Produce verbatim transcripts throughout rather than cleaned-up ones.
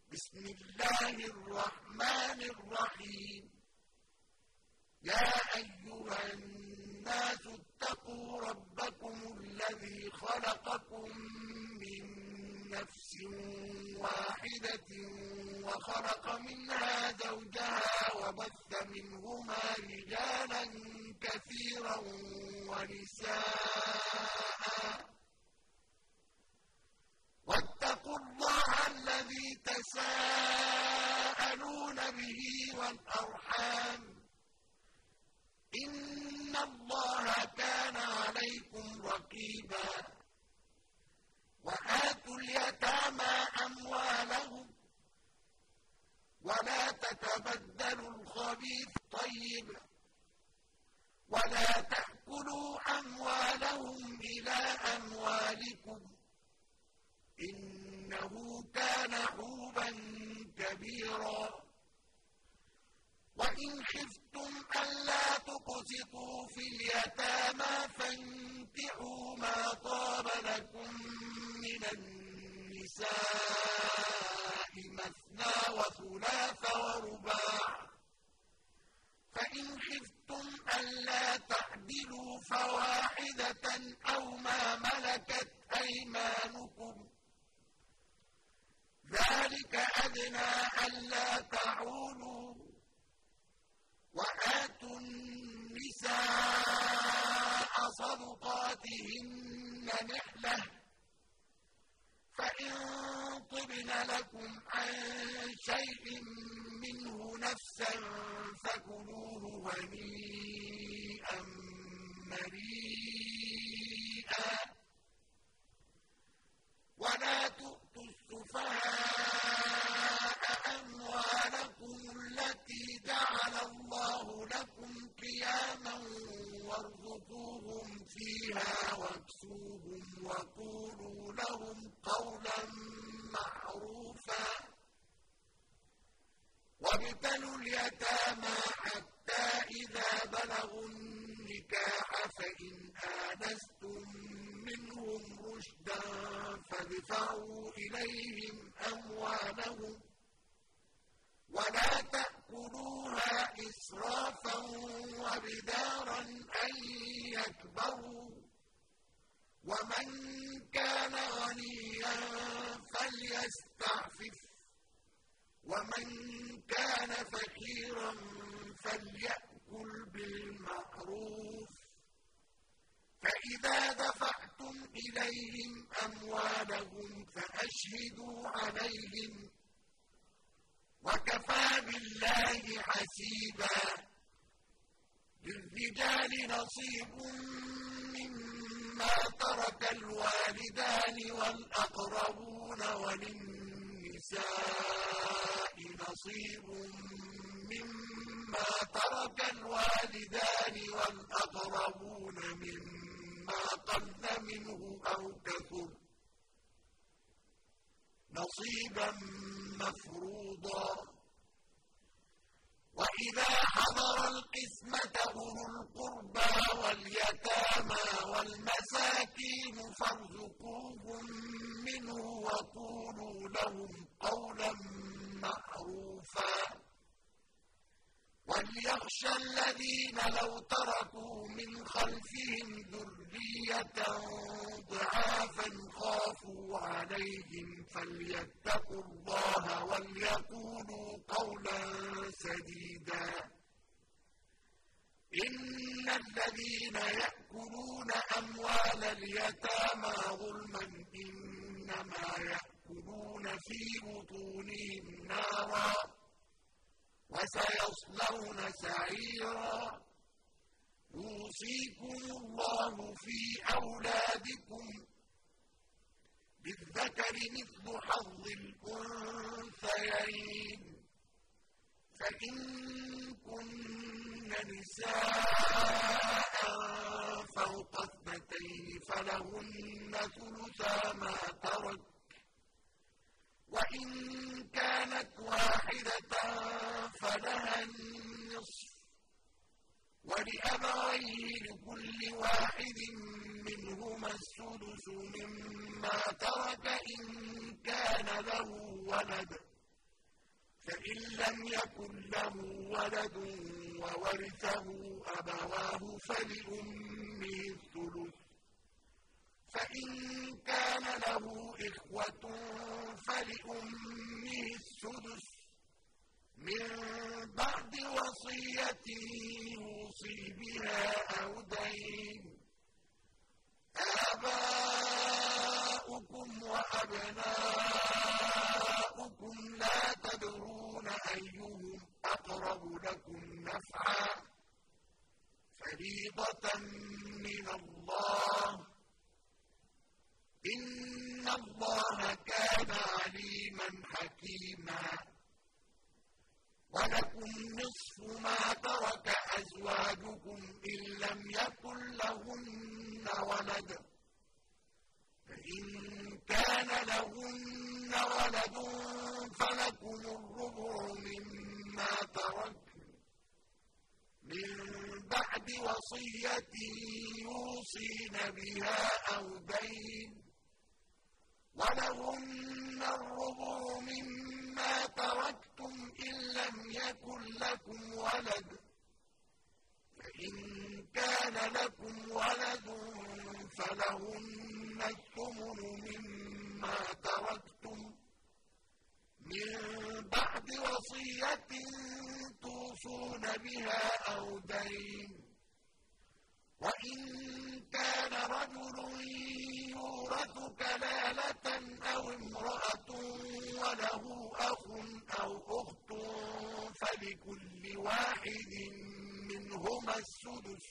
بسم الله الرحمن الرحيم يا أيها الناس اتقوا ربكم الذي خلقكم من نفس واحدة وخلق منها زوجها وبث منهما رجالا كثيرا ونساء واتقوا الله الذي تساءلون به والأرحام إن الله كان عليكم رقيبا وآتوا اليتامى أموالهم ولا تتبدلوا الخبيث طيب ولا تأكلوا أموالهم إلى أموالكم إنه كان حوبا كبيرا وإن خفتم ألا تقسطوا في اليتامى فانكحوا ما طاب لكم من النساء مثنى وثلاث ورباع فإن خفتم ألا تعدلوا فواحدة أو ما ملكت أيمانكم ذلك أدنى ألا تعولوا وآتوا النساء صدقاتهن نحلة فإن طبن لكم عن شيء منه نفسا فكلوه هنيئا مريئا ولا تؤتوا السفهاء أموالكم التي جعل الله لكم قياما وارزقوهم فيها واكسوهم وقولوا لهم قولا معروفا وابتلوا اليتامى حتى إذا بلغوا النكاح فإن آنستم منهم رشدا فادفعوا إليهم أموالهم ولا تأكلوها إسرافا وبدارا أن يكبروا ومن كان غنيا فليستعفف ومن كان فقيرا فليأكل بالمعروف فإذا دفعتم إليهم أموالهم فأشهدوا عليهم وكفى بالله حسيبا للرجال نصيب مما ترك الوالدان والأقربون وللنساء نصيب مما ترك الوالدان والأقربون مما قل منه أو كثر نصيبا مفروضا وإذا حضر القسمة أولو القربى واليتامى والمساكين فارزقوهم منه وقولوا لهم قولا معروفا وليخشى الذين لو تركوا من خلفهم ذرية ضعافا خافوا عليهم فليتقوا الله وليقولوا قولا سديدا إن الذين يأكلون أموال اليتامى ظلما إنما يأكلون في بطونهم نارا وسيصلون سعيرا يوصيكم الله في أولادكم للذكر مثل حظ الأنثيين فإن كن نساء فوق اثنتين فلهن ثلثا ما ترك وإن كانت واحدة فلها النصف ولأبويه لكل واحد منهما السدس مما ترك إن كان له ولد فإن لم يكن له ولد وورثه أبواه فلأمه الثلث فإن كان له إخوة فلأمه السدس من بعد وصية يوصي بها أو دين آباؤكم وأبناؤكم لا تدرون أيهم أقرب لكم نفعا فريضة من الله إن الله كان عليما حكيما ولكم نصف ما ترك أزواجكم إن لم يكن لهن ولد فإن كان لهن ولد فلكم الربع مما تركن من بعد وصية يوصين بها أو دين ولهن الربع مما تركتم إن لم يكن لكم ولد فإن كان لكم ولد فلهن الثمن مما تركتم من بعد وصية توصون بها أو دين وإن كان رجل يورث كلالة أو امرأة وله أخ أو أخت فلكل واحد منهما السدس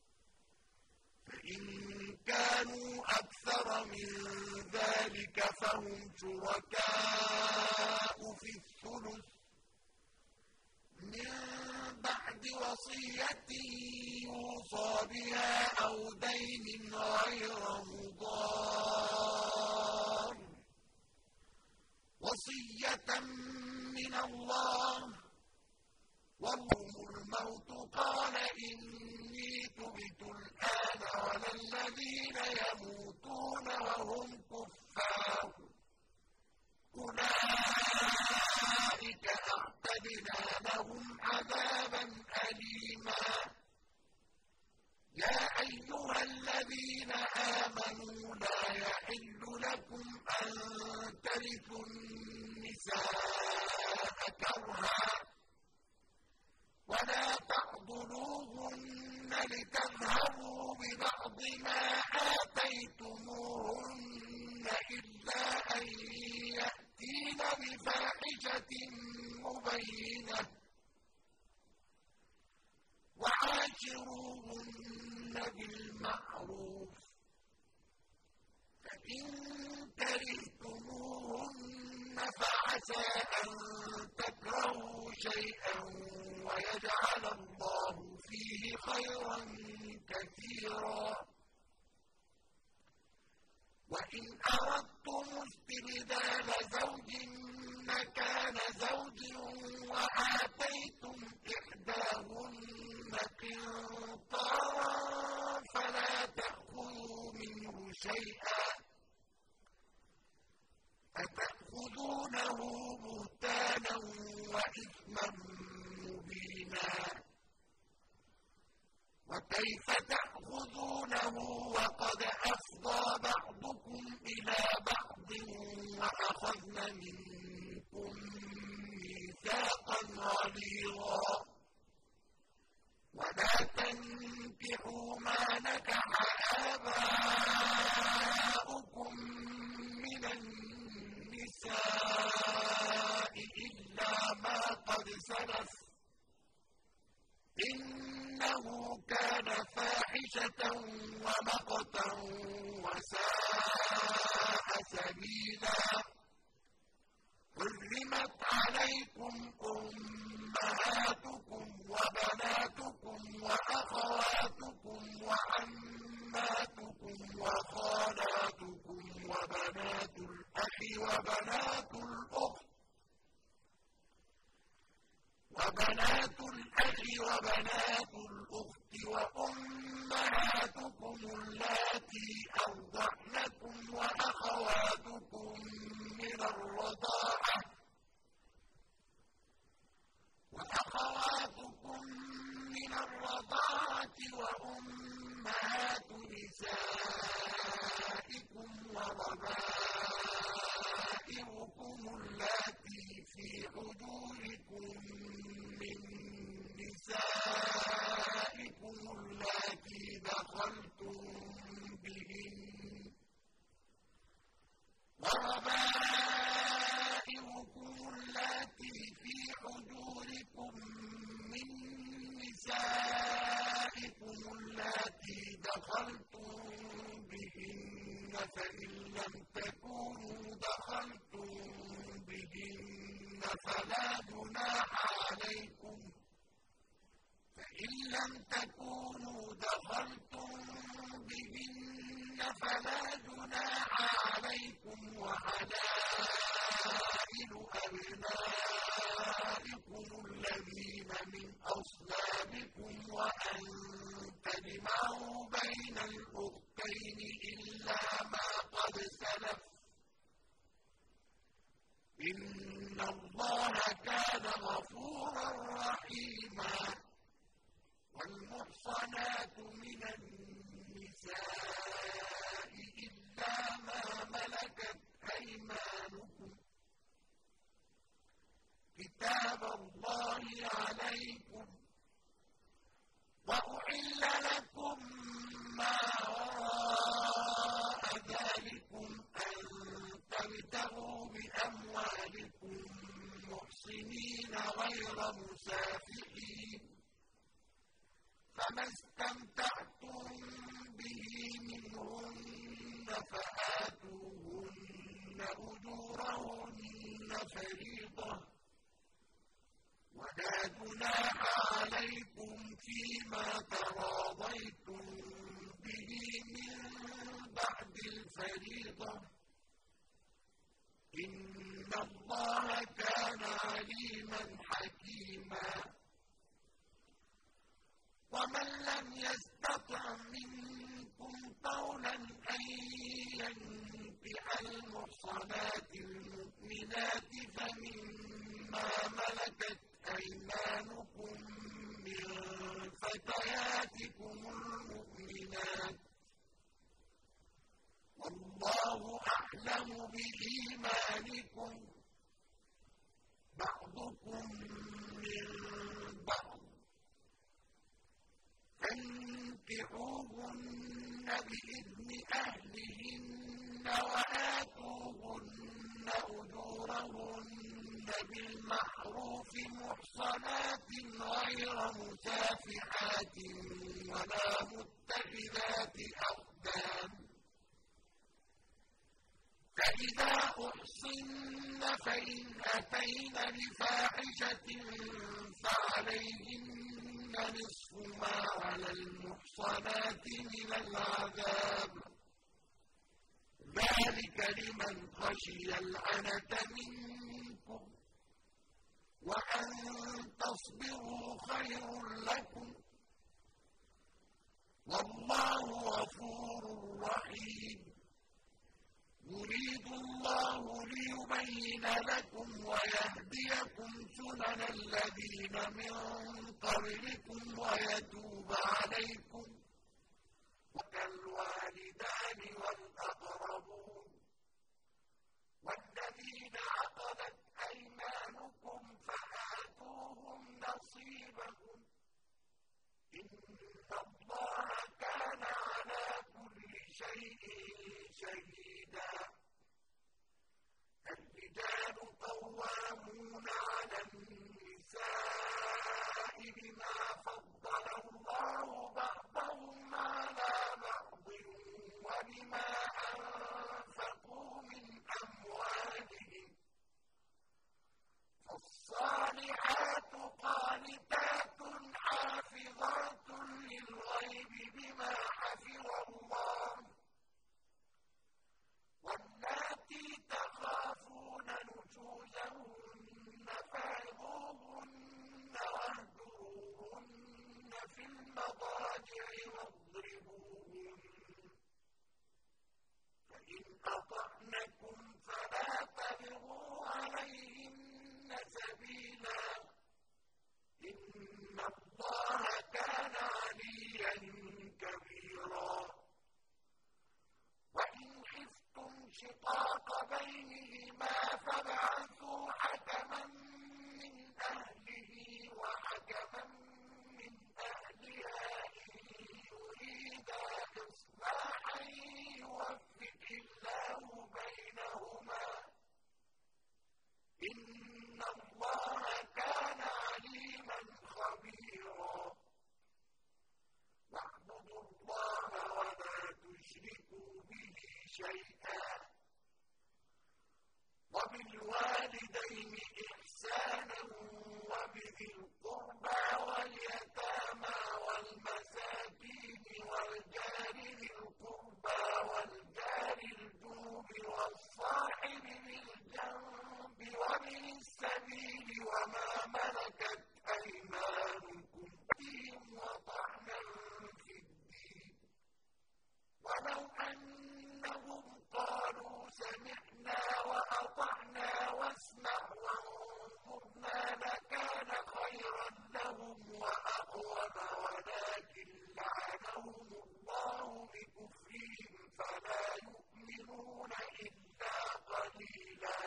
فإن كانوا أكثر من ذلك فهم شركاء في الثلث من بعد وصية يوصى بها أو دين غير مضار وصية من الله وهم الموت قال إني تبت الآن ولا الذين يموتون وهم كفار أولئك أعتدنا لهم عذابا أليما يا أيها الذين آمنوا لا يحل لكم أن ترثوا النساء كرها ولا تعضلوهن لتذهبوا ببعض ما آتيتموهن إلا أن يأتين بفاحشة مبينة وعاشروهن بالمعروف فإن كرهتموهن فعسى أن تكرهوا شيئا ويجعل الله فيه خيرا كثيرا وإن أردتم استبدال زوج مكان زوج وآتيتم إحداهن قنطارا فلا تأخذوا منه شيئا أتأخذونه بهتانا وإثما مبينا وكيف تأخذونه وقد أفضى بعضكم إلى بعض وأخذن منكم ميثاقا غليظا ولا تنكحوا ما نكح آباؤكم من النساء إلا ما قد سلف إنه كان فاحشة ومقتا وساء سبيلا حرمت عليكم أمهاتكم وبناتكم وأخواتكم وعماتكم وخالاتكم وبنات الأخ وبنات الأخت وبنات الأخ وبنات الأخت وأمهاتكم اللاتي أرضعنكم وأخواتكم من الرضاعة المحصنات وأمهات نسائكم وربائبكم اللاتي في حجوركم من نسائكم اللاتي دخلتم بهن وربائبكم اللاتي في حجوركم من نسائكم اللاتي دخلتم بهن فإن لم تكونوا دخلتم بهن فلا جناح عليكم فإن لم تكونوا دخلتم بهن فلا جناح عليكم وحلائل أبنائكم الذين من أصلابكم وأن تجمعوا بين الأختين إلا ما قد سلف إن الله كان غفورا رحيما والمحصنات من النساء إلا ما ملكت أيمانكم كتاب الله عليكم وأحل لكم ما وراء ذلكم أن تبتغوا بأموالكم محصنين غير مسافحين فما استمتعتم به منهن فآتوهن أجورهن فريضة ولا جناح عليكم فيما تراضيتم به من بعد الفريضة إن الله كان عليما حكيما ومن لم يستطع منكم قولا أن ينكح المحصنات المؤمنات فمما ملكت أيمانكم من فتياتكم المؤمنات والله أعلم بإيمانكم بعضكم من بعض فانكحوهن بإذن أهلهن وآتوهن أجورهن بالمعروف محصنات غير مسافحات ولا متخذات أخدان فإذا أحصن فإن أتين بفاحشة فعليهن نصف ما على المحصنات من العذاب ذلك لمن خشي العنة منكم وأن تصبروا خير لكم والله غفور رحيم يريد الله ليبين لكم ويهديكم سنن الذين من قبلكم ويتوب عليكم وكالوالدان والأقربون والذين عقدت أيمانكم فآتوهم نصيبهم إن الله كان على كل شيء شهيدا الرجال قوامون على النساء بما فضل الله بعضهم على بعض وبما أنفقوا من أموالهم فالصالحات قانتات حافظات للغيب بما حفظ الله واللاتي تخافون نشوزهن فعظوهن واهجروهن في المضاجع واضربوهن فإن أطعنكم فلا تبغوا عليهن سبيلا إن الله كان عليا شيئا وبالوالدين إحسانا وبذي القربى واليتامى والمساكين والجار ذي القربى والجار الجنب والصاحب بالجنب وابن السبيل وما ملكت أيمانكم فيهم وطعنا في الدين ولو أنهم قالوا سمعنا وأطعنا واسمع وانظرنا لكان خيرا لهم وأقوم ولكن لعنهم الله بكفرهم فلا يؤمنون إلا قليلا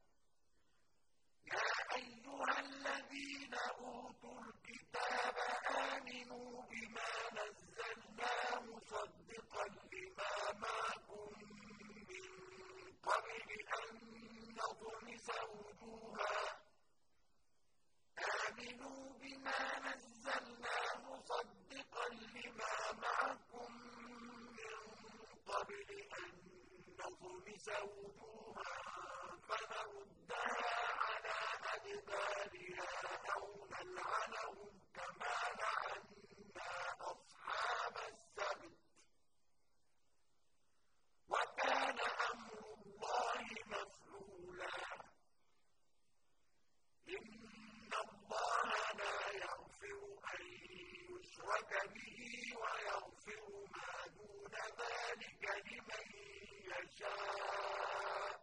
يا أيها الذين أوتوا الكتاب آمنوا بما نزلنا مصدقا لما معكم من قبل أن نطمس وجوها آمنوا بما نزلنا مصدقا لما معكم من قبل أن نطمس وجوها فنردها على أدبارها أو نلعنهم كما لعنا أصحاب السبت وكان أمر الله مفعولا إن الله لا يغفر أن يشرك به ويغفر ما دون ذلك لمن يشاء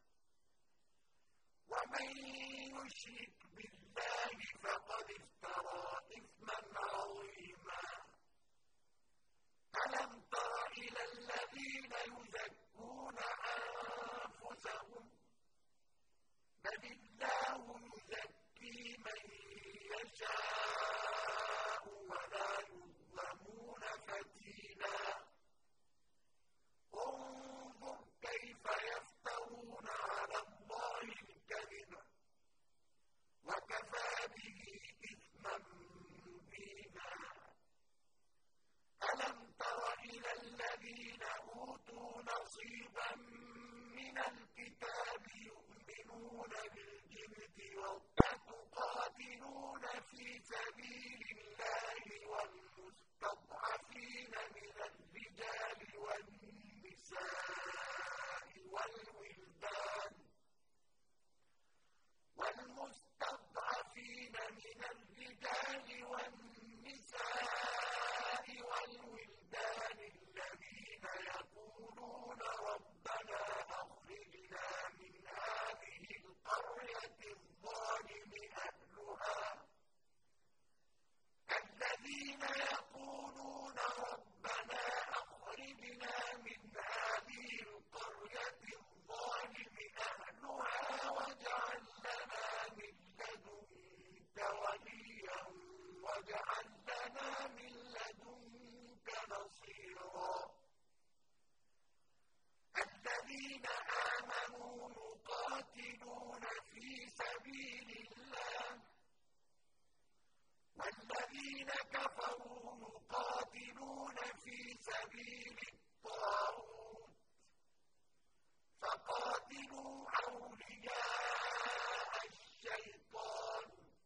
ومن يشرك بالله فقد افترى إثما عظيما ألم تر إلى الذين يزكون أنفسهم بل الله يزكي من يشاء ولا يظلمون فتيلا انظر كيف يفترون على الله الكذب وكفى به إثما مبينا ألم تر إلى الذين أوتوا نصيبا من الكتاب يؤمنون بالجبت وتقاتلون في سبيل الله والمستضعفين من الرجال والنساء والولدان والمستضعفين من الرجال والنساء والولدان الذين يقولون ربنا أخرجنا من هذه القرية الظالم أهلها الذين يقولون ربنا أخرجنا من هذه القرية الظالم أهلها واجعل لنا من لدنك وليا واجعل لنا من لدنك نصيرا الذين آمنوا يقاتلون في سبيل الله والذين كفروا يقاتلون في سبيل الطاغوت فقاتلوا أولياء الشيطان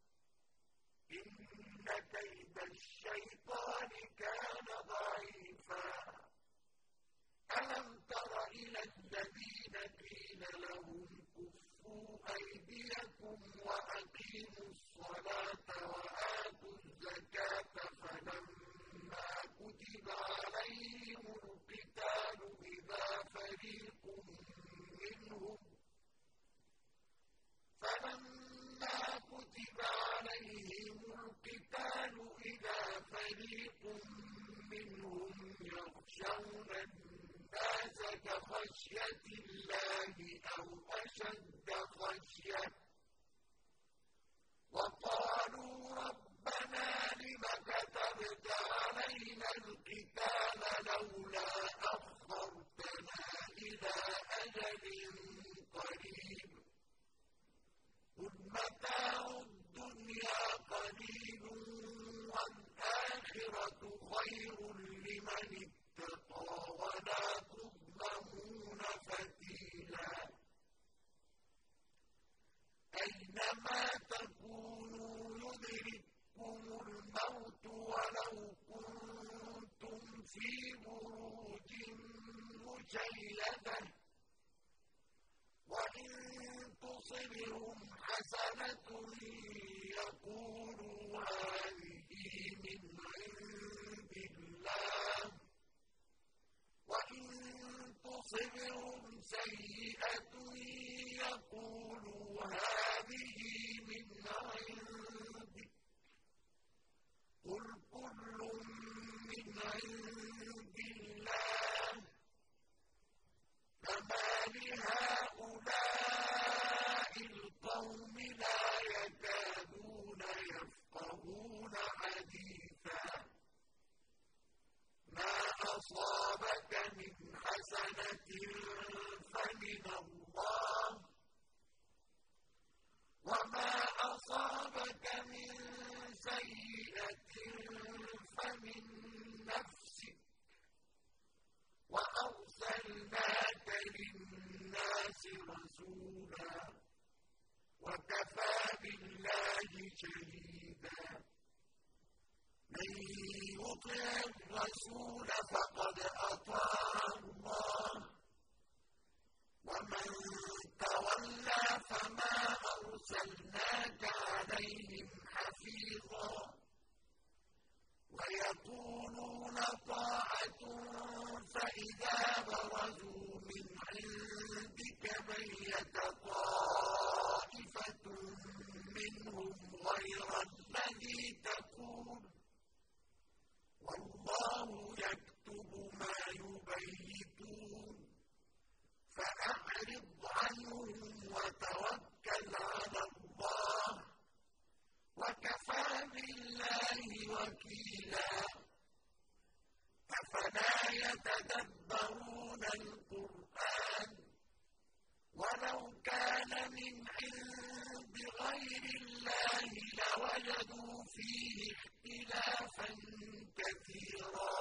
إن كيد الشيطان كان ضعيفا ألم تر إلى الذين قيل لهم كفوا أيديكم وأقيموا الصلاة وآتوا الزكاة فلما كتب عليهم القتال إذا فريق منهم فلما كتب عليهم القتال إذا فريق منهم يخشون الناس كخشية الله أو أشد خشية وقالوا ربنا لم كتبت علينا القتال لولا أخرتنا إلى أجل قريب قل متاع الدنيا قليل والآخرة خير لمن اتقى ولا تظلمون الْمَوْتُ وَلَوْ كُنتُمْ فِي بُرُوجٍ مُّشَيَّدَةٍ وَإِن تُصِبْهُمْ حَسَنَةٌ يَقُولُوا هَٰذِهِ مِنْ عِندِ اللَّهِ وَإِن تُصِبْهُمْ سَيِّئَةٌ يَقُولُوا هَٰذِهِ مِنْ عِندِكَ قُلْ كُلٌّ مِّنْ عِندِ اللَّهِ فَمَالِ هَٰؤُلَاءِ الْقَوْمِ لَا يَكَادُونَ يَفْقَهُونَ حَدِيثًا مَا أَصَابَكَ مِنْ حَسَنَةٍ فَمِنَ اللَّهِ وَمَا أَصَابَكَ مِن سَيِّئَةٍ فَمِن نَّفْسِكَ وَأَرْسَلْنَاكَ لِلنَّاسِ رَسُولًا وَكَفَىٰ بِاللَّهِ شَهِيدًا مَن يُطِعِ الرَّسُولَ فَقَدْ أَطَاعَ اللَّهَ وَمَن تَوَلَّىٰ فَمَا أَرْسَلْنَاكَ عَلَيْهِمْ حَفِيظًا وَيَقُولُونَ طَاعَةٌ فَإِذَا بَرَزُوا مِنْ عِندِكَ بَيَّتَ طَائِفَةٌ مِّنْهُمْ غَيْرَ الَّذِي تَقُولُ وَاللَّهُ يَكْتُبُ مَا يُبَيِّتُونَ فَأَعْرِضْ عَنْهُمْ وَتَوَكَّلْ عَلَى اللَّهِ وَكَفَىٰ بِاللَّهِ وَكِيلًا أَفَلَا يَتَدَبَّرُونَ الْقُرْآنَ وَلَوْ كَانَ مِنْ عِندِ غَيْرِ اللَّهِ لَوَجَدُوا فِيهِ اخْتِلَافًا كَثِيرًا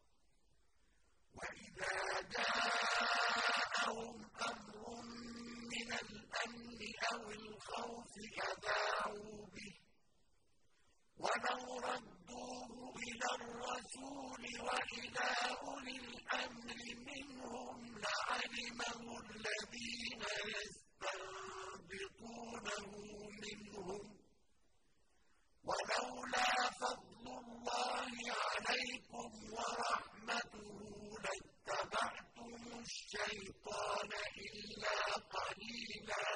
وَإِذَا جَاءَهُمْ أَمْرٌ مِّنَ الْأَمْنِ أَوِ الْخَوْفِ أَذَاعُوا بِهِ وَلَوْ رَدُّوهُ إِلَى الرَّسُولِ وَإِلَىٰ أُولِي الْأَمْرِ مِنْهُمْ لَعَلِمَهُ الَّذِينَ يَسْتَنبِطُونَهُ مِنْهُمْ وَلَوْلَا فَضْلُ اللَّهِ عَلَيْكُمْ وَرَحْمَتُهُ لَاتَّبَعْتُمُ الشَّيْطَانَ إِلَّا قَلِيلًا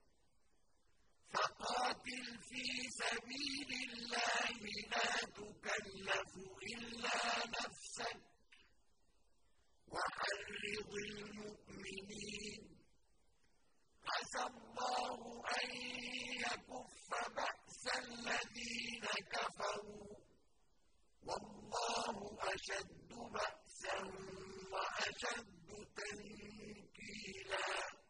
فَقَاتِلْ فِي سَبِيلِ اللَّهِ لَا تُكَلَّفُ إِلَّا نَفْسَكَ وَحَرِّضِ الْمُؤْمِنِينَ عَسَى اللَّهُ أَن يَكُفَّ بَأْسَ الَّذِينَ كَفَرُوا وَاللَّهُ أَشَدُّ بَأْسًا وَأَشَدُّ تَنكِيلًا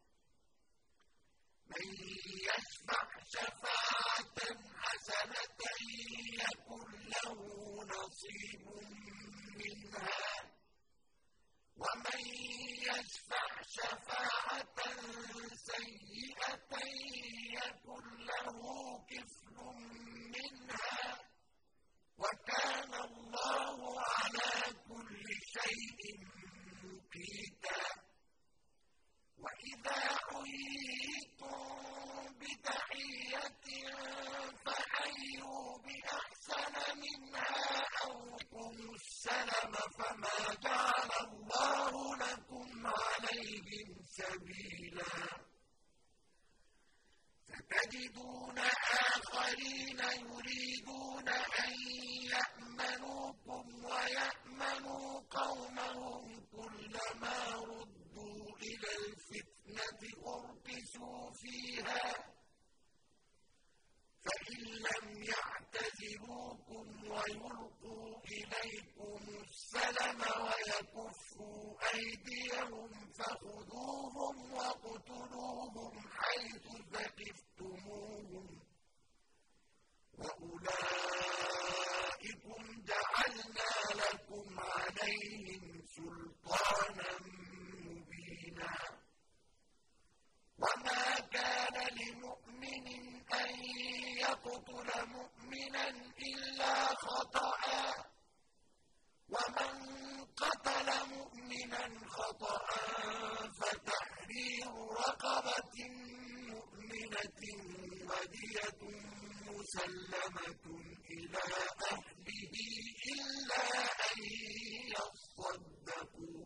مَن يَشْفَعْ شَفَاعَةً حَسَنَةً يَكُن لَّهُ نَصِيبٌ مِّنْهَا وَمَن يَشْفَعْ شَفَاعَةً سَيِّئَةً يَكُن لَّهُ كِفْلٌ مِّنْهَا وَكَانَ اللَّهُ عَلَىٰ كُلِّ شَيْءٍ مُّقِيتًا وَإِذَا حُيِّيتُم بِتَحِيَّةٍ فَحَيُّوا بِأَحْسَنَ مِنْهَا أَوْ رُدُّوا السَّلَامَ فَمَا جَعَلَ اللَّهُ لَكُمْ عَلَيْهِمْ سَبِيلًا سَتَجِدُونَ آخَرِينَ يُرِيدُونَ أَن يَأْمَنُوكُمْ وَيَأْمَنُوا قَوْمَهُمْ كُلَّمَا رُدُّوا إِلَى الْفِتْنَةِ أُرْكِسُوا فِيهَا فَإِن لَّمْ يَعْتَزِلُوكُمْ وَيُلْقُوا إِلَيْكُمُ السَّلَمَ وَيَكُفُّوا أَيْدِيَهُمْ فَخُذُوهُمْ وَاقْتُلُوهُمْ حَيْثُ ثَقِفْتُمُوهُمْ وَأُولَٰئِكُمْ جَعَلْنَا لَكُمْ عَلَيْهِمْ سُلْطَانًا مُّبِينًا وَمَا كَانَ لِمُؤْمِنٍ أَن يقتل مؤمنا إلا خطأ ومن قتل مؤمنا خطأ فتحرير رقبة مؤمنة ودية مسلمة إلى أهله إلا أن يصدقوا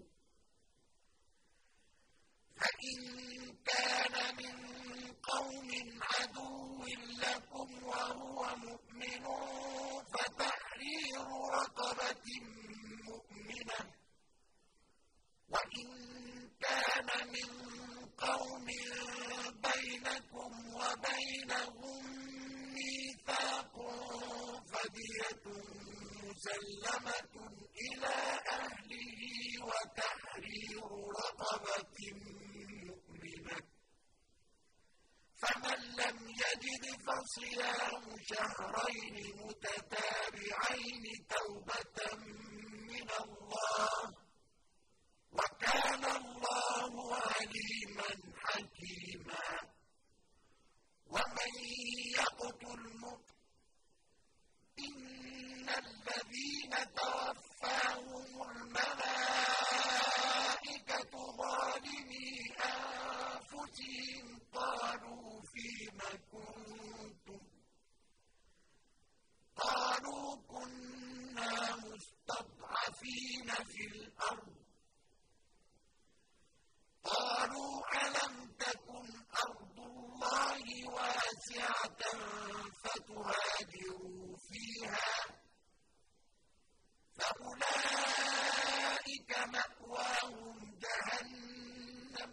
فإن كان من قوم عدو لكم وهو مؤمن فتحرير رقبة مؤمنة وإن كان من قوم بينكم وبينهم ميثاق فدية مسلمة إلى أهله وتحرير رقبة مؤمنة فمن لم يجد فصيام شهرين متتابعين توبة من الله وكان الله عليما حكيما ومن يقتل مؤمنا إن الذين توفاهم الملائكة ظالمي أنفسهم قالوا فيم كنتم قالوا كنا مستضعفين في الأرض قالوا ألم تكن أرض الله واسعة فتهاجروا فيها فأولئك مأواهم جهنم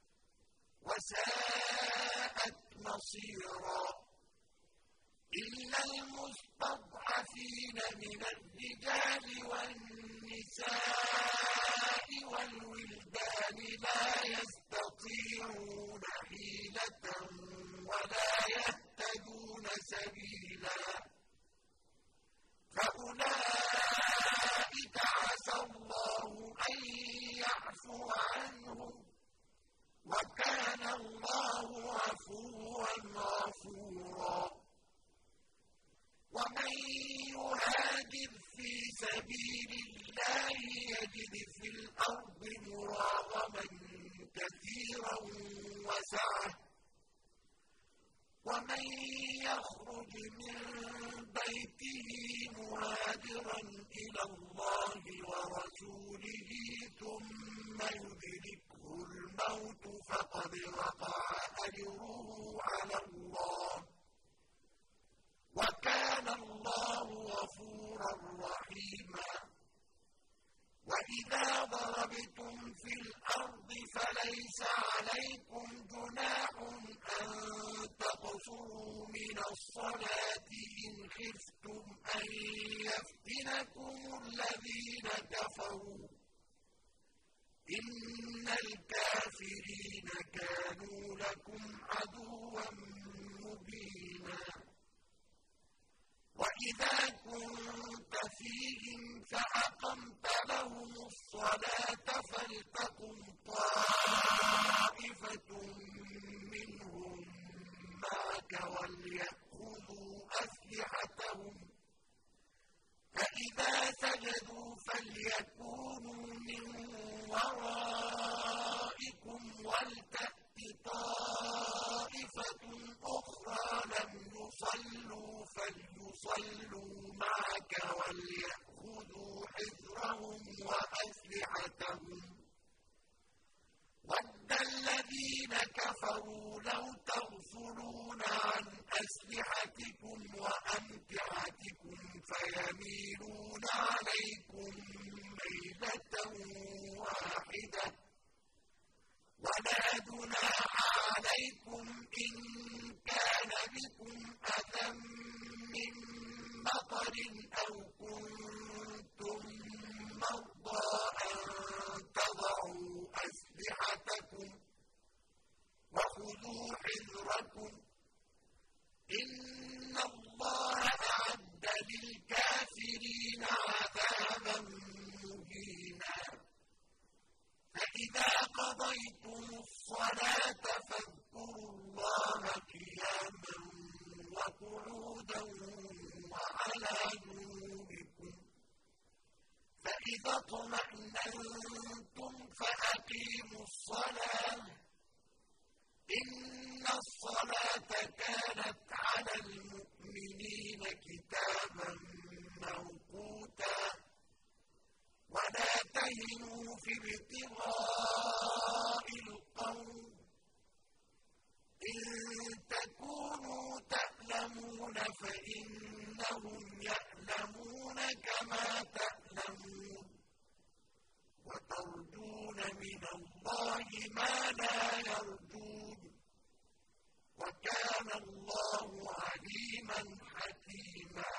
وساءت مصيرا إلا المستضعفين من الرجال والنساء والولدان لا يستطيعون حيلة ولا يهتدون سبيلا فأولئك عسى الله أن يعفو عنهم وكان الله عفوا غفورا ومن يهاجر في سبيل الله يجد في الأرض مراغما كثيرا وسعة ومن يخرج من بيته مهاجرا إلى الله ورسوله ثم يدركه الموت فقد وقع أجره على الله وكان الله غفورا رحيما وإذا ضربتم في الأرض فليس عليكم جناح أن تقصروا من الصلاة إن خفتم أن يفتنكم الذين كفروا إن الكافرين كانوا لكم عدوا مبينا وإذا كنت فيهم فأقمت لهم الصلاة فلتقم طائفة منهم معك وليأخذوا أسلحتهم فإذا سجدوا فليكونوا من ورائكم ولتأت طائفة أخرى لم يصلوا فليصلوا معك وليأخذوا حذرهم وأسلحتهم وَدَّ الَّذِينَ كَفَرُوا لَوْ تَغْفُلُونَ عَنْ أَسْلِحَتِكُمْ وَأَمْتِعَتِكُمْ فَيَمِيلُونَ عَلَيْكُم مَّيْلَةً وَاحِدَةً وَلَا جُنَاحَ عَلَيْكُمْ إِن كَانَ بِكُمْ أَذًى مِّن مَّطَرٍ أَوْ كُنتُم مَّرْضَىٰ أَن تَضَعُوا أسلحتكم وخذوا حذركم إن الله أعد للكافرين عذابا مهينا فإذا قضيتم الصلاة فاذكروا الله قياما وقعودا سجودا وعلى جنوبكم فإذا اطمأننتم فأقيموا الصلاة إن الصلاة كانت على المؤمنين كتابا موقوتا ولا تهنوا في ابتغاء القوم إن تكونوا تألمون فإنهم يألمون كما تألمون وترجون من الله ما لا يرجون وكان الله عليما حكيما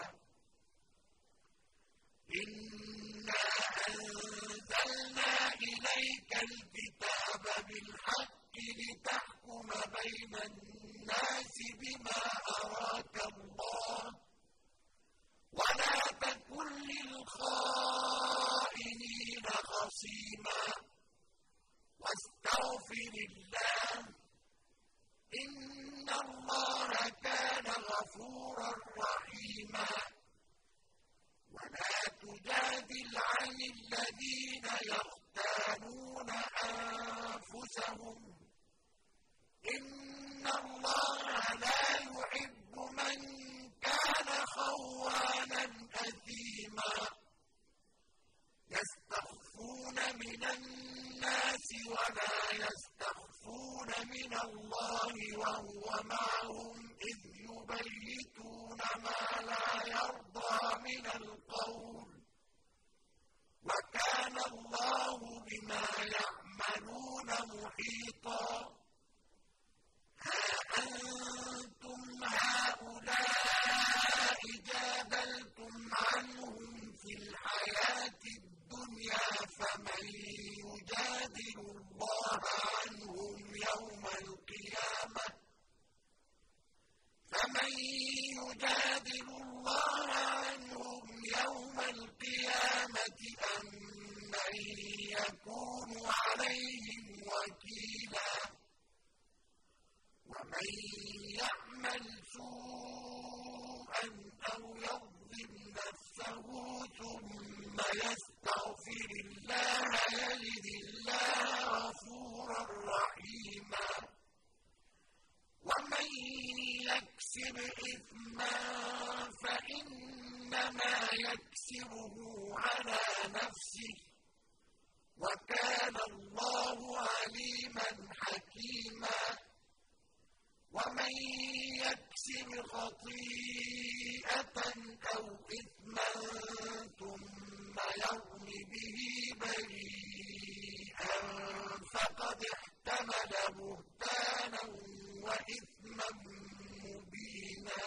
إنا أنزلنا إليك الكتاب بالحق لتحكم بين الناس بما أراك الله ولا تكن للخائنين خصيما واستغفر الله إن الله كان غفورا رحيما ولا تجادل عن الذين يختانون أنفسهم إن الله لا يحب من كان خوانا أثيما يستخفون من الناس ولا يستخفون من الله وهو معهم إذ يبيتون ما لا يرضى من القول وكان الله بما يعملون محيطا ها أنتم هؤلاء جادلتم عنهم في الحياة الدنيا فمن يجادل الله عنهم يوم القيامة فمن يجادل الله عنهم يوم القيامة أم من يكون عليهم وكيلا ومن يعمل سوءا أو يظلم نفسه ثم يستغفر الله يجد الله غفورا رحيما ومن يكسب إثما فإنما يكسبه على نفسه وكان الله عليما حكيما ومن يكسب خطيئة أو إثما ثم يرم به بريئا فقد احتمل بهتانا وإثما مبينا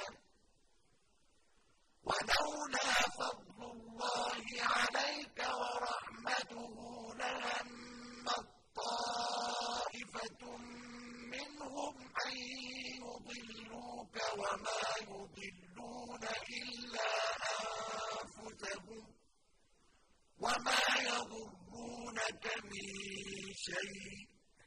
ولولا فضل الله عليك ورحمته لهم طائفة منهم أن يضلوك وما يضلون إلا أنفسهم وما يضرونك من شيء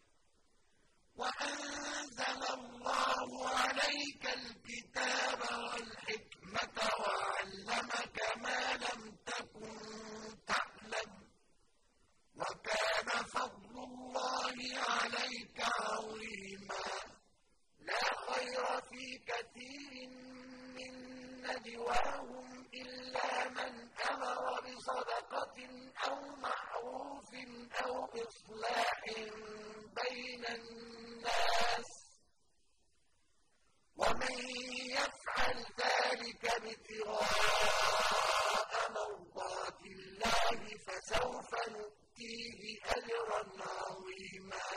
وأنزل الله عليك الكتاب والحكمة وعلمك ما لم تكن تعلم وكان فضل الله عليك عظيما لا خير في كثير من نجواهم إلا من أمر بصدقة أو معروف أو إصلاح بين الناس ومن يفعل ذلك ابتغاء مرضات الله فسوف نؤتيه أجرا عظيما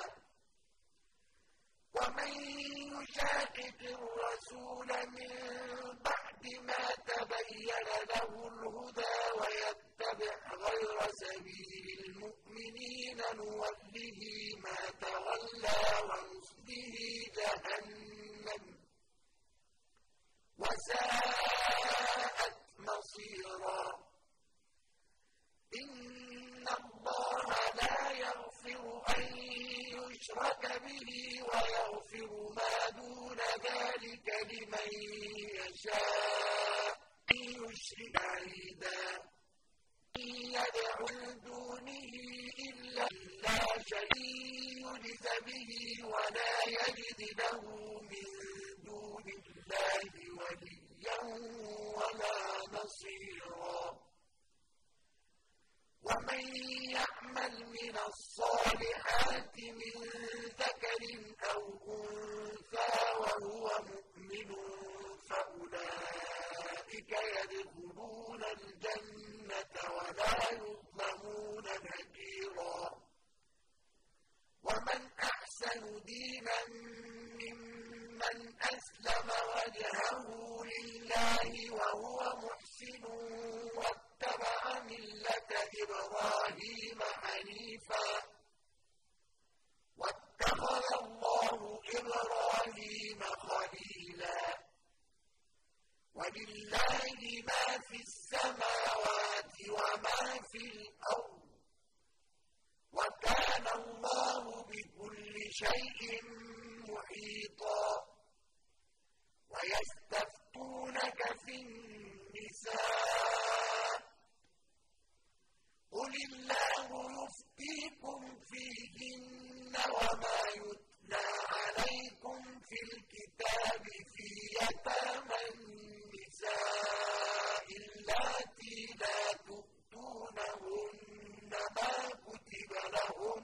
ومن يشاقق الرسول من بعد ما تبين له الهدى ويتبع غير سبيل المؤمنين نوله ما تولى ونصله جهنم وساءت مصيرا إن الله لا يغفر أن يشرك به ويغفر ما دون ذلك لمن يشاء يشرك بعيدا إن يدعو لدونه إلا لا شيء يلز به ولا يجد له من دون الله وليا ولا نصيرا ومن يعمل من الصالحات من ذكر أو أنثى وهو مؤمن فأولئك يدخلون الجنة ولا يظلمون نكيرا ومن أحسن دينا ممن أسلم وجهه لله وهو محسن واتبع ملة إبراهيم حنيفا واتخذ الله إبراهيم خليلا ولله ما في السماوات وما في الأرض وكان الله بكل شيء محيطا ويستفتونك في النساء قل الله يفتيكم فيهن وما يتلى عليكم في الكتاب في يتامى النساء اللاتي لا تؤتونهن ما كتب لهن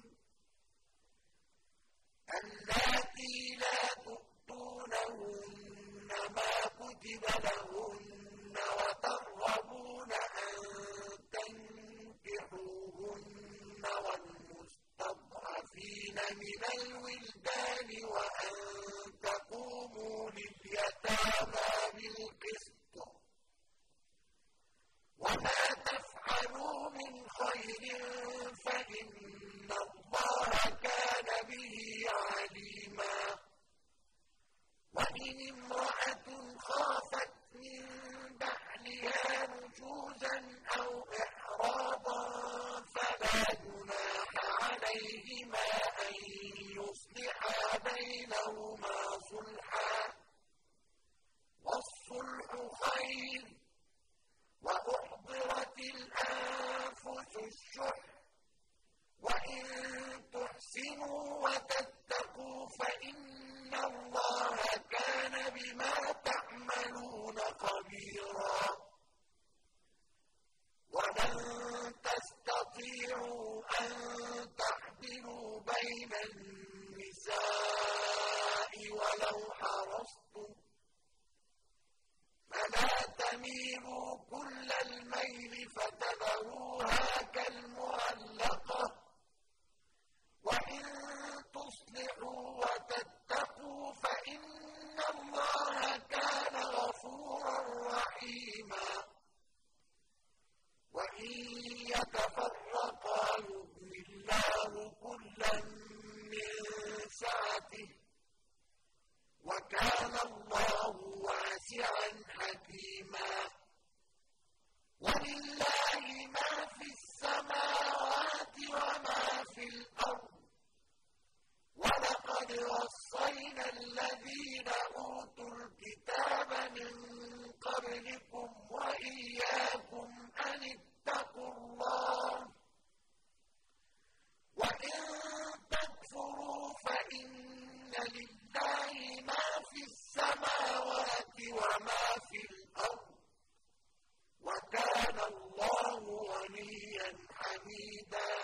اللاتي لا تؤتونهن ما كتب لهن وترغبون أن تنكحوهن والمستضعفين من الولدان وأن تقوموا لليتامى بالقسط وما تفعلوا من خير فإن الله كان به عليما وإن امرأة خافت من بعلها نشوزا أو إعراضا فلا جناح عليهما أن يصلحا بينهما صلحا والصلح خير وأحضرت الأنفس الشح وإن تحسنوا وتتقوا فإن الله كان بما تعملون خبيرا ولن تستطيعوا أن تعدلوا بين النساء ولو حرصتم فلا تميلوا كل الميل فتذروها كالمعلقة وإن تصلحوا وتتقوا فإن الله كان غفورا رحيما وإن يتفرقا يغن الله كلا من سعته وكان الله واسعا حكيما ولله ما في السماوات وما في الأرض ولقد وصينا الذين أوتوا الكتاب من قبلكم وإياكم أن اتقوا الله وإن تكفروا فإن لله ما في السماوات وما في الأرض وكان الله غنيا حميدا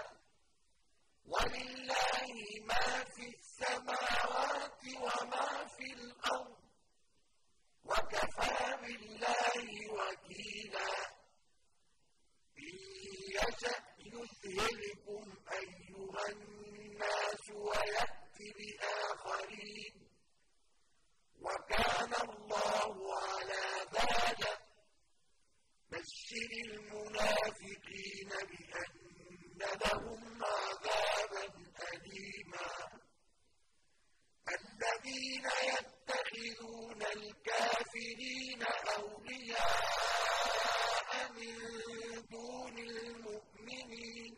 ولله ما في السماوات وما في الأرض وكفى بالله وكيلا إن يشأ يذهبكم أيها الناس ويأتي بآخرين وكان الله على ذلك بشر المنافقين بأن لهم عذابا أليما الذين يتخذون الكافرين أولياء من دون المؤمنين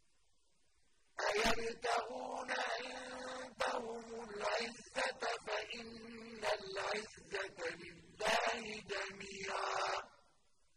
أيبتغون عندهم العزة فإن العزة لله جميعا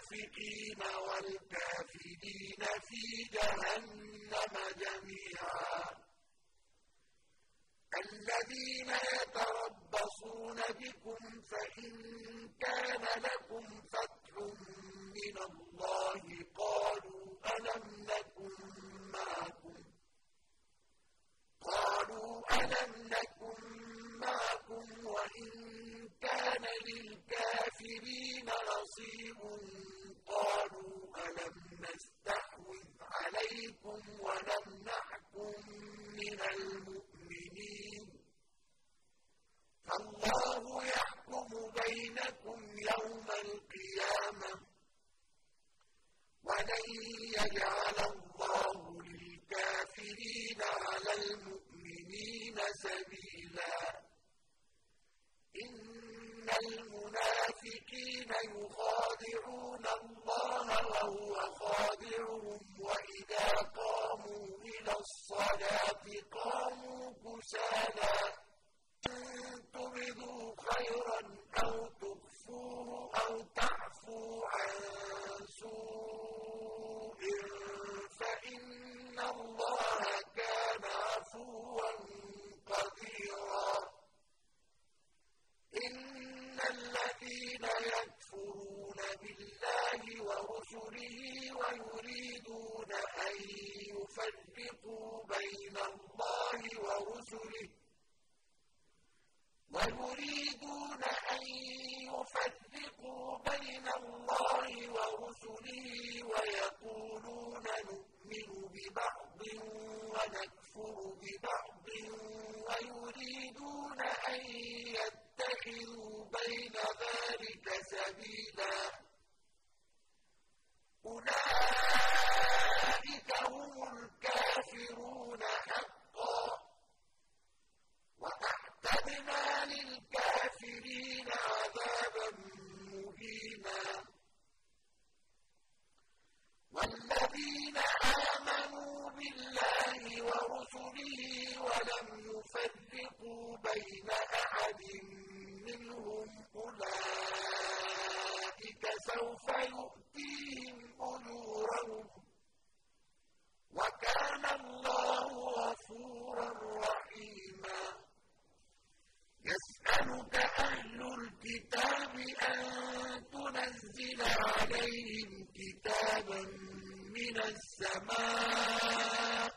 المنافقين والكافرين في جهنم جميعا. الذين يتربصون بكم فإن كان لكم فتح من الله قالوا ألم نكن معكم قالوا ألم نكن معكم وإن كان للكافرين نصيب قالوا ألم نستحوذ عليكم ونمنعكم من المؤمنين فالله يحكم بينكم يوم القيامة ولن يجعل الله للكافرين على المؤمنين سبيلا. إن المنافقين يخادعون الله وهو خادعهم وإذا قاموا إلى الصلاة قاموا كسالى تبدوا خيرا أو تخفوه أو تعفوا عن سوء فإن الله كان عفوا قديرا. إن الذين يكفرون بالله ورسله ويريدون أن يفرقوا بين الله ورسله ويريدون أن يفرقوا بين الله ورسله ويقولون نؤمن ببعض ونكفر ببعض ويريدون أن يتخذوا بين ذلك سبيلا أولئك هم الكافرون حقا وأعتدنا للكافرين عذابا مهينا. والذين آمنوا بالله ورسله ولم يفرقوا بين أحد منهم أولئك سوف يؤتيهم أجورهم وكان الله غفورا رحيما. يسألك أهل الكتاب أن تنزل عليهم كتابا من السماء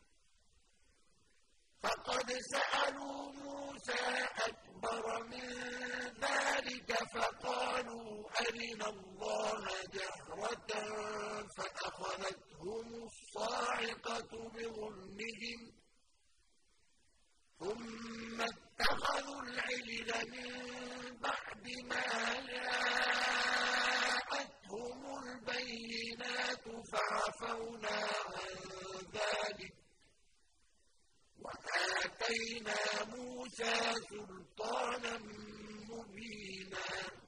فقد سألوا موسى أكبر من ذلك فقالوا أرنا الله جهرة فأخذتهم الصاعقة بظلمهم ثم اتخذوا العجل من بعد ما جاءتهم البينات فعفونا عن ذلك وآتينا موسى سلطانا مبينا.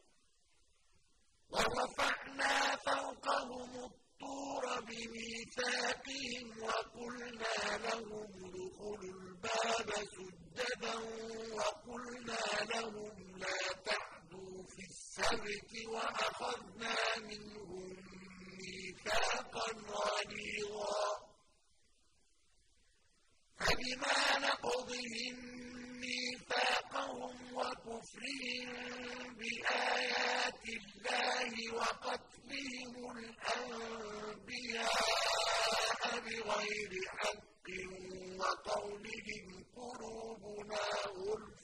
ورفعنا فوقهم الطور بميثاقهم وقلنا لهم ادخلوا الباب سجدا وقلنا لهم لا تعدوا في السبت وأخذنا منهم ميثاقا غليظا. فبما نقضهم ميثاقهم وكفرهم بآيات الله وقتلهم الأنبياء بغير حق وقولهم قلوبنا غلف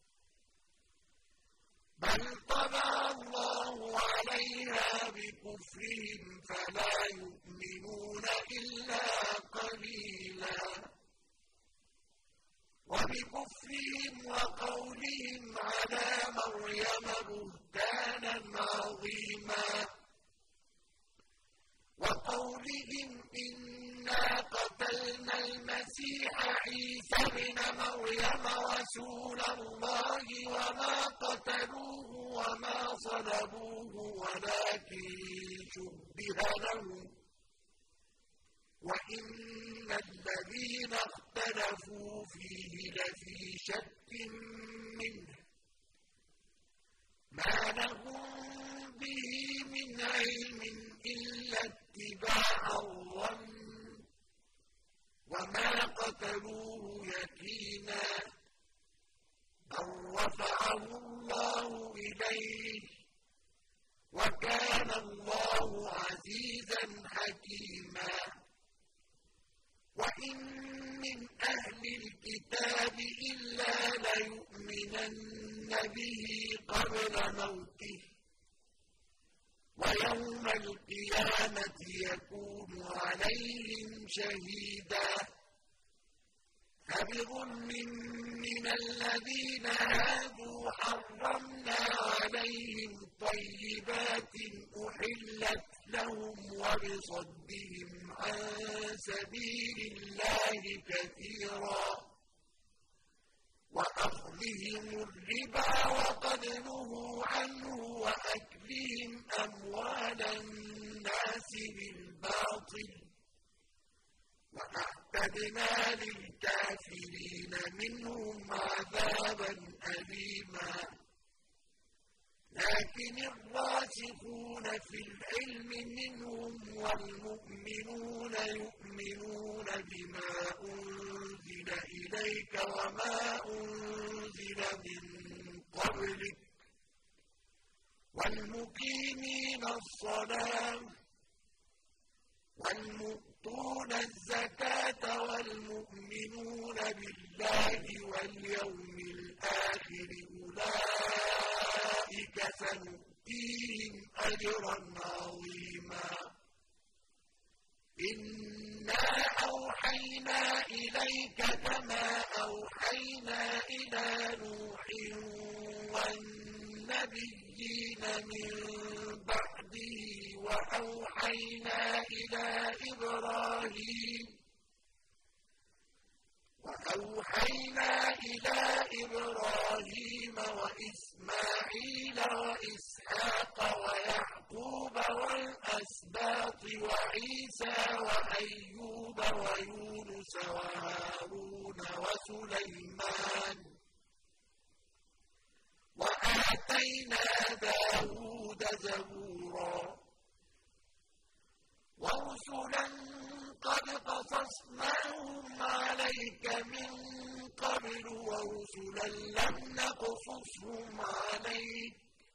بل طبع الله عليها بكفرهم فلا يؤمنون إلا قليلا. وبكفرهم وقولهم على مريم بهتانا عظيما وقولهم إنا قتلنا المسيح عيسى ابن مريم رسول الله وما قتلوه وما صلبوه ولكن شبه لهم وإن الذين اختلفوا فيه لفي شك منه ما لهم به من علم اتباع الظن وما قتلوه يقينا بل رفعه الله إليه وكان الله عزيزا حكيما وإن من أهل الكتاب إلا ليؤمنن به قبل موته ويوم القيامة يكون عليهم شهيدا فبظلم من الذين هادوا حرمنا عليهم طيبات أحلت لهم وبصدهم عن سبيل الله كثيرا وأخذهم الربا وقد نهوا عنه وأكلهم أموال الناس بالباطل وأعتدنا للكافرين منهم عذابا أليما لكن الراسخون في العلم منهم والمؤمنون يؤمنون بما أنزل إليك وما أنزل من قبلك والمقيمين الصلاة والمؤتون الزكاة والمؤمنون بالله واليوم الآخر أولئك سنؤتيهم أجرا عظيما إنا أوحينا إليك كما أوحينا إلى نوح والنبيين من بعده وأوحينا إلى إبراهيم وأوحينا إلى إبراهيم وإسماعيل وإسحاق ويعقوب والأسباط وعيسى وأيوب ويونس وهارون وسليمان وآتينا داود زبورا ورسلا قد قصصناهم عليك من قبل ورسلا لم نقصصهم عليك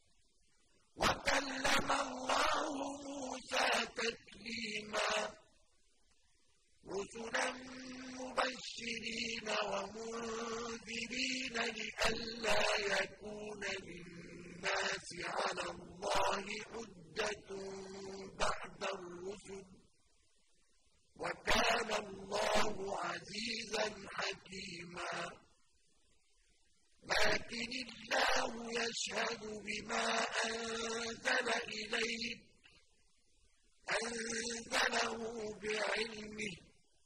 وكلم الله موسى تكليما رسلا مبشرين ومنذرين لئلا يكون للناس على الله حجة بعد الرسل وكان الله عزيزا حكيما لكن الله يشهد بما أنزل إليك أنزله بعلمه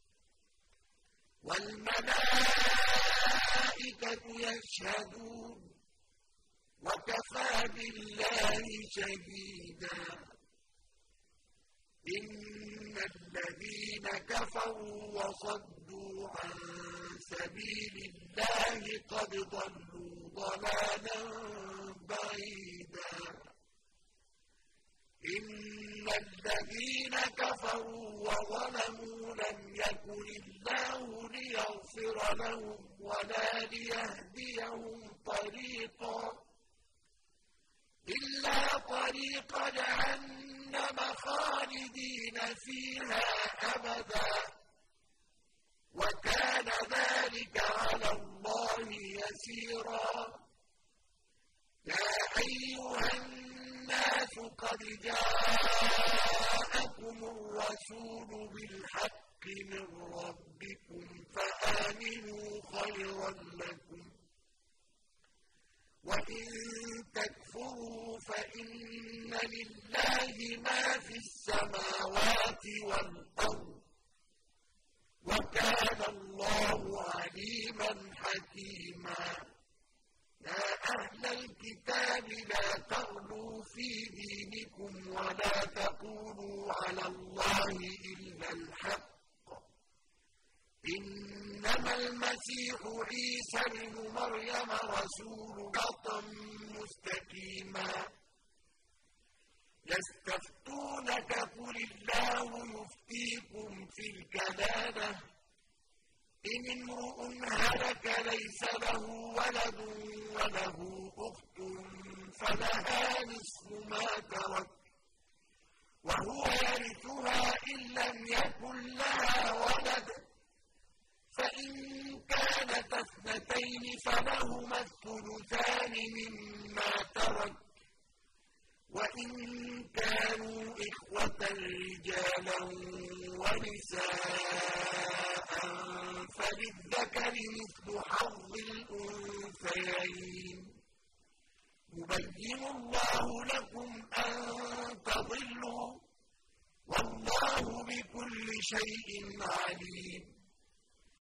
والملائكة يشهدون وكفى بالله شهيدا إن الذين كفروا وصدوا عن سبيل الله قد ضلوا ضلالا بعيدا إن الذين كفروا وظلموا لم يكن الله ليغفر لهم ولا ليهديهم طريقا إلا طريق جهنم خالدين فيها أبدا وكان ذلك على الله يسيرا يا أيها الناس قد جاءكم الرسول بالحق من ربكم فآمنوا خيرا لكم وإن تكفروا فإن لله ما في السماوات والأرض وكان الله عليما حكيما يا أهل الكتاب لا تغلوا في دينكم ولا تقولوا على الله إلا الحق إنما المسيح عيسى ابن مريم رسول الله مستقيما يستفتونك قل الله له ولد وله أخت فلها نصف ما ترك وهو يرثها إن لم يكن لها ولد فإن كانت اثنتين فلهما الثلثان مما ترك وإن كانوا إخوة رجالا ونساء فللذكر مثل حظ الأنثيين يبين الله لكم أن تضلوا والله بكل شيء عليم.